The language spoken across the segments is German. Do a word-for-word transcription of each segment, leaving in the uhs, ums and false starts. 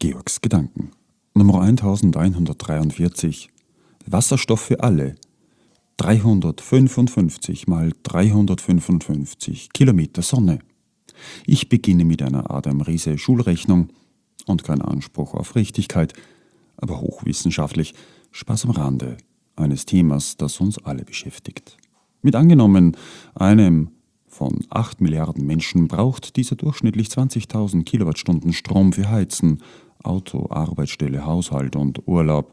Georgs Gedanken. Nummer elfhundertdreiundvierzig. Wasserstoff für alle. dreihundertfünfundfünfzig mal dreihundertfünfundfünfzig Kilometer Sonne. Ich beginne mit einer Adam Riese Schulrechnung und kein Anspruch auf Richtigkeit, aber hochwissenschaftlich, Spaß am Rande eines Themas, das uns alle beschäftigt. Mit angenommen einem von acht Milliarden Menschen braucht dieser durchschnittlich zwanzigtausend Kilowattstunden Strom für Heizen, Auto, Arbeitsstelle, Haushalt und Urlaub.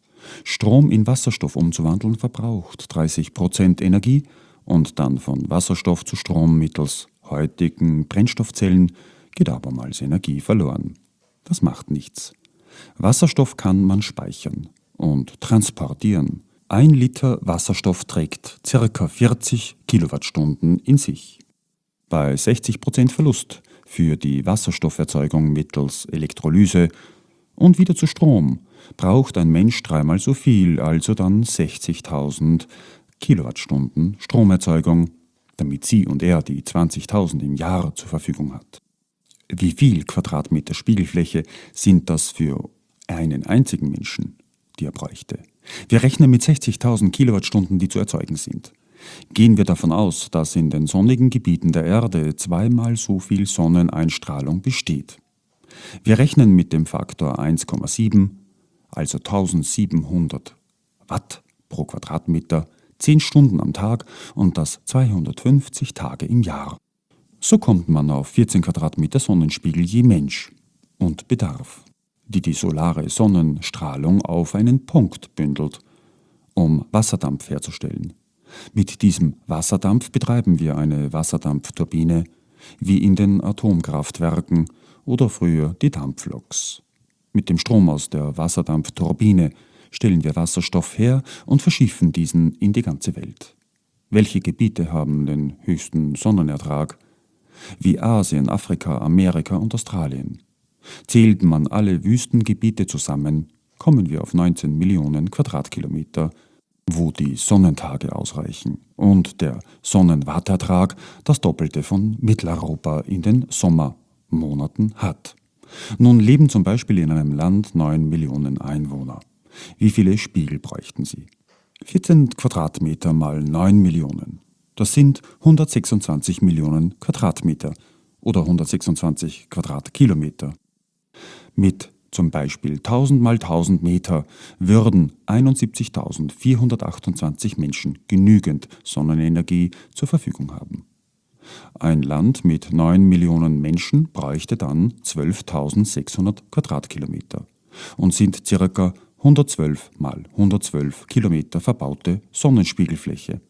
Strom in Wasserstoff umzuwandeln verbraucht dreißig Prozent Energie und dann von Wasserstoff zu Strom mittels heutigen Brennstoffzellen geht abermals Energie verloren. Das macht nichts. Wasserstoff kann man speichern und transportieren. Ein Liter Wasserstoff trägt ca. vierzig Kilowattstunden in sich. Bei sechzig Prozent Verlust für die Wasserstofferzeugung mittels Elektrolyse und wieder zu Strom braucht ein Mensch dreimal so viel, also dann sechzigtausend Kilowattstunden Stromerzeugung, damit sie und er die zwanzigtausend im Jahr zur Verfügung hat. Wie viel Quadratmeter Spiegelfläche sind das für einen einzigen Menschen, die er bräuchte? Wir rechnen mit sechzigtausend Kilowattstunden, die zu erzeugen sind. Gehen wir davon aus, dass in den sonnigen Gebieten der Erde zweimal so viel Sonneneinstrahlung besteht. Wir rechnen mit dem Faktor eins Komma sieben, also eintausendsiebenhundert Watt pro Quadratmeter, zehn Stunden am Tag und das zweihundertfünfzig Tage im Jahr. So kommt man auf vierzehn Quadratmeter Sonnenspiegel je Mensch und Bedarf, die die solare Sonnenstrahlung auf einen Punkt bündelt, um Wasserdampf herzustellen. Mit diesem Wasserdampf betreiben wir eine Wasserdampfturbine, wie in den Atomkraftwerken oder früher die Dampfloks. Mit dem Strom aus der Wasserdampfturbine stellen wir Wasserstoff her und verschiffen diesen in die ganze Welt. Welche Gebiete haben den höchsten Sonnenertrag? Wie Asien, Afrika, Amerika und Australien. Zählt man alle Wüstengebiete zusammen, kommen wir auf neunzehn Millionen Quadratkilometer, wo die Sonnentage ausreichen und der Sonnenwattertrag das Doppelte von Mitteleuropa in den Sommermonaten hat. Nun leben zum Beispiel in einem Land neun Millionen Einwohner. Wie viele Spiegel bräuchten sie? vierzehn Quadratmeter mal neun Millionen. Das sind hundertsechsundzwanzig Millionen Quadratmeter oder hundertsechsundzwanzig Quadratkilometer. Mit zum Beispiel tausend mal tausend Meter würden einundsiebzigtausendvierhundertachtundzwanzig Menschen genügend Sonnenenergie zur Verfügung haben. Ein Land mit neun Millionen Menschen bräuchte dann zwölftausendsechshundert Quadratkilometer und sind ca. hundertzwölf mal hundertzwölf Kilometer verbaute Sonnenspiegelfläche.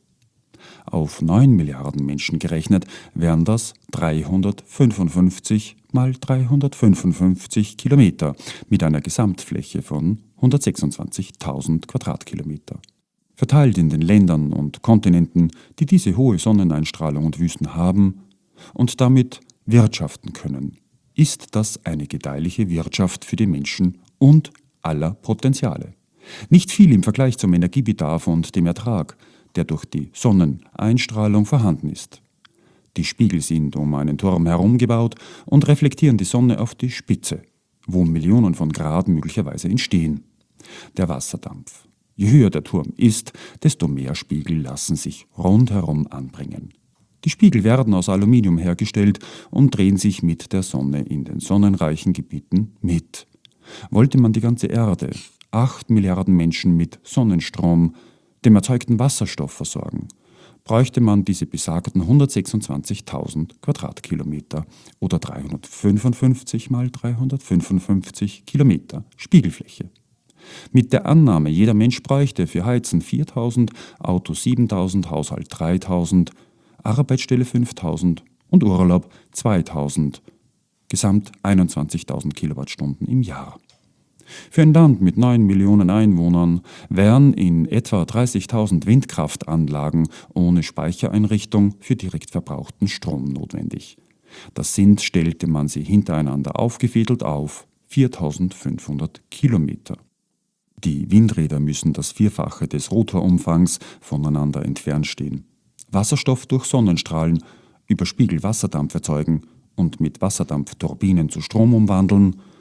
Auf neun Milliarden Menschen gerechnet wären das dreihundertfünfundfünfzig mal dreihundertfünfundfünfzig Kilometer mit einer Gesamtfläche von hundertsechsundzwanzigtausend Quadratkilometer. Verteilt in den Ländern und Kontinenten, die diese hohe Sonneneinstrahlung und Wüsten haben und damit wirtschaften können, ist das eine gedeihliche Wirtschaft für die Menschen und aller Potenziale. Nicht viel im Vergleich zum Energiebedarf und dem Ertrag, der durch die Sonneneinstrahlung vorhanden ist. Die Spiegel sind um einen Turm herum gebaut und reflektieren die Sonne auf die Spitze, wo Millionen von Grad möglicherweise entstehen. Der Wasserdampf. Je höher der Turm ist, desto mehr Spiegel lassen sich rundherum anbringen. Die Spiegel werden aus Aluminium hergestellt und drehen sich mit der Sonne in den sonnenreichen Gebieten mit. Wollte man die ganze Erde, acht Milliarden Menschen mit Sonnenstrom, dem erzeugten Wasserstoff versorgen, bräuchte man diese besagten hundertsechsundzwanzigtausend Quadratkilometer oder dreihundertfünfundfünfzig mal dreihundertfünfundfünfzig Kilometer Spiegelfläche. Mit der Annahme, jeder Mensch bräuchte für Heizen viertausend, Auto siebentausend, Haushalt dreitausend, Arbeitsstelle fünftausend und Urlaub zweitausend, gesamt einundzwanzigtausend Kilowattstunden im Jahr. Für ein Land mit neun Millionen Einwohnern wären in etwa dreißigtausend Windkraftanlagen ohne Speichereinrichtung für direkt verbrauchten Strom notwendig. Das sind, stellte man sie hintereinander aufgefädelt auf, viertausendfünfhundert Kilometer. Die Windräder müssen das Vierfache des Rotorumfangs voneinander entfernt stehen. Wasserstoff durch Sonnenstrahlen über Spiegelwasserdampf erzeugen und mit Wasserdampfturbinen zu Strom umwandeln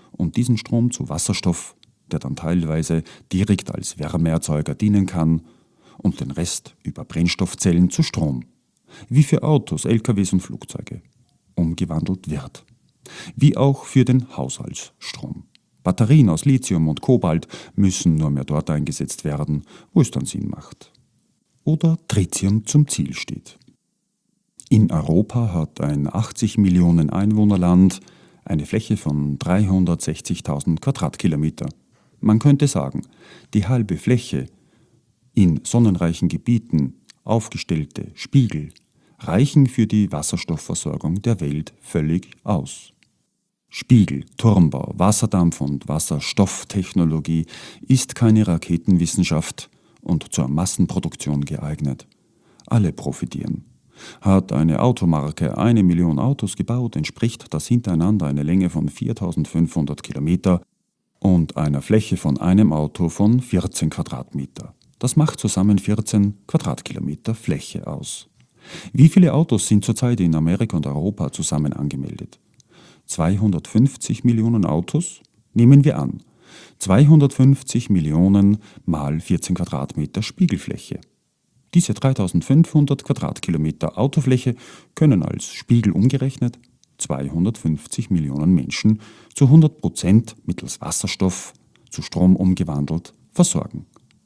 und diesen Strom zu Wasserstoff, der dann teilweise direkt als Wärmeerzeuger dienen kann, und den Rest über Brennstoffzellen zu Strom, wie für Autos, L K Ws und Flugzeuge, umgewandelt wird. Wie auch für den Haushaltsstrom. Batterien aus Lithium und Kobalt müssen nur mehr dort eingesetzt werden, wo es dann Sinn macht. Oder Tritium zum Ziel steht. In Europa hat ein achtzig Millionen Einwohnerland eine Fläche von dreihundertsechzigtausend Quadratkilometer. Man könnte sagen, die halbe Fläche in sonnenreichen Gebieten aufgestellte Spiegel reichen für die Wasserstoffversorgung der Welt völlig aus. Spiegel, Turmbau, Wasserdampf und Wasserstofftechnologie ist keine Raketenwissenschaft und zur Massenproduktion geeignet. Alle profitieren. Hat eine Automarke eine Million Autos gebaut, entspricht das hintereinander eine Länge von viertausendfünfhundert Kilometer und einer Fläche von einem Auto von vierzehn Quadratmeter. Das macht zusammen vierzehn Quadratkilometer Fläche aus. Wie viele Autos sind zurzeit in Amerika und Europa zusammen angemeldet? zweihundertfünfzig Millionen Autos? Nehmen wir an. zweihundertfünfzig Millionen mal vierzehn Quadratmeter Spiegelfläche. Diese dreitausendfünfhundert Quadratkilometer Autofläche können als Spiegel umgerechnet zweihundertfünfzig Millionen Menschen zu hundert Prozent mittels Wasserstoff zu Strom umgewandelt versorgen.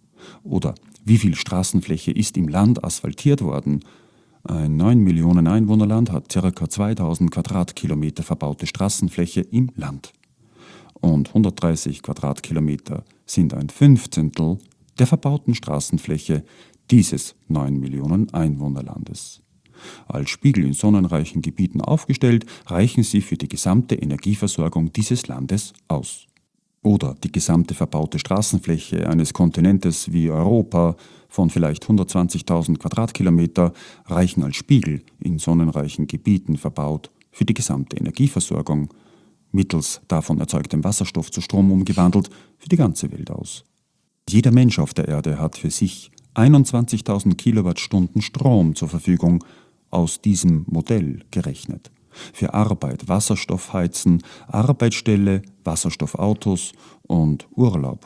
Oder wie viel Straßenfläche ist im Land asphaltiert worden? Ein neun Millionen Einwohnerland hat ca. zweitausend Quadratkilometer verbaute Straßenfläche im Land. Und hundertdreißig Quadratkilometer sind ein Fünfzehntel der verbauten Straßenfläche dieses neun Millionen Einwohnerlandes. Als Spiegel in sonnenreichen Gebieten aufgestellt, reichen sie für die gesamte Energieversorgung dieses Landes aus. Oder die gesamte verbaute Straßenfläche eines Kontinentes wie Europa von vielleicht hundertzwanzigtausend Quadratkilometer reichen als Spiegel in sonnenreichen Gebieten verbaut für die gesamte Energieversorgung, mittels davon erzeugtem Wasserstoff zu Strom umgewandelt, für die ganze Welt aus. Jeder Mensch auf der Erde hat für sich einundzwanzigtausend Kilowattstunden Strom zur Verfügung, aus diesem Modell gerechnet. Für Arbeit, Wasserstoff heizen, Arbeitsstelle, Wasserstoffautos und Urlaub.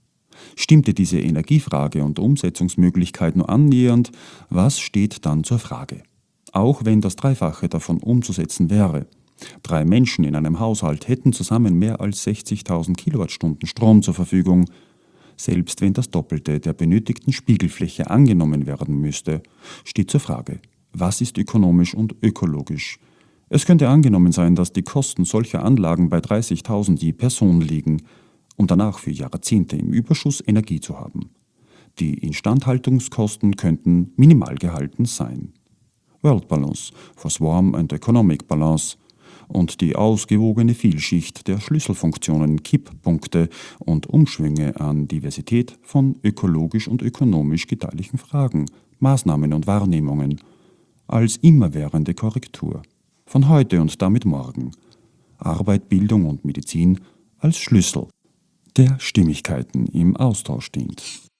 Stimmte diese Energiefrage und Umsetzungsmöglichkeit nur annähernd, was steht dann zur Frage? Auch wenn das Dreifache davon umzusetzen wäre. Drei Menschen in einem Haushalt hätten zusammen mehr als sechzigtausend Kilowattstunden Strom zur Verfügung. Selbst wenn das Doppelte der benötigten Spiegelfläche angenommen werden müsste, steht zur Frage, was ist ökonomisch und ökologisch? Es könnte angenommen sein, dass die Kosten solcher Anlagen bei dreißigtausend je Person liegen, um danach für Jahrzehnte im Überschuss Energie zu haben. Die Instandhaltungskosten könnten minimal gehalten sein. World Balance for Swarm and Economic Balance und die ausgewogene Vielschicht der Schlüsselfunktionen, Kipppunkte und Umschwünge an Diversität von ökologisch und ökonomisch gedeihlichen Fragen, Maßnahmen und Wahrnehmungen als immerwährende Korrektur. Von heute und damit morgen. Arbeit, Bildung und Medizin als Schlüssel, der Stimmigkeiten im Austausch dient.